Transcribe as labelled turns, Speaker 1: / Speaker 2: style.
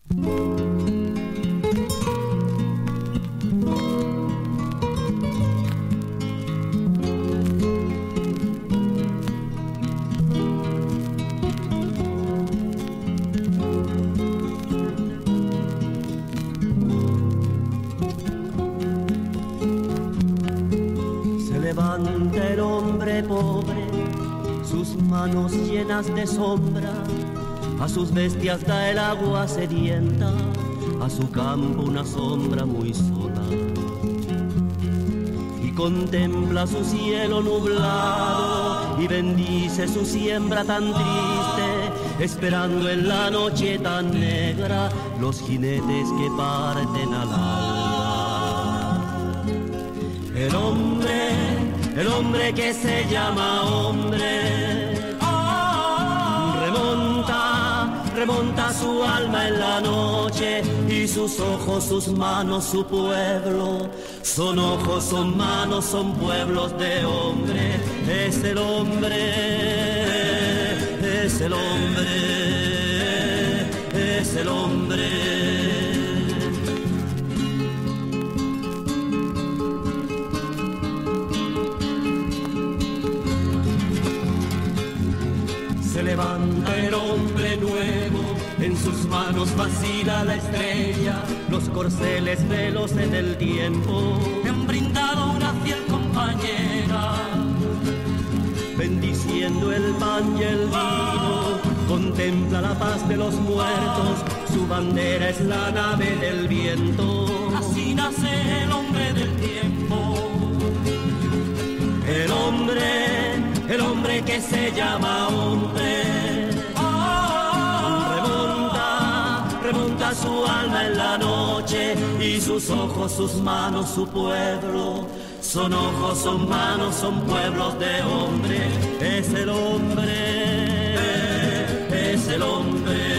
Speaker 1: Levanta el hombre pobre, sus manos llenas de sombra, a sus bestias da el agua sedienta, a su campo una sombra muy sola. Y contempla su cielo nublado y bendice su siembra tan triste, esperando en la noche tan negra los jinetes que parten al alba. El hombre que se llama hombre, remonta su alma en la noche y sus ojos, sus manos, su pueblo, son ojos, son manos, son pueblos de hombre. Es el hombre, es el hombre, es el hombre. Se levanta el hombre nuevo, en sus manos vacila la estrella, los corceles veloces del tiempo me han brindado una fiel compañera. Bendiciendo el pan y el vino, contempla la paz de los muertos, su bandera es la nave del viento. Así nace el hombre del tiempo. El hombre que se llama hombre, remonta su alma en la noche y sus ojos, sus manos, su pueblo, son ojos, son manos, son pueblos de hombre. Es el hombre, es el hombre.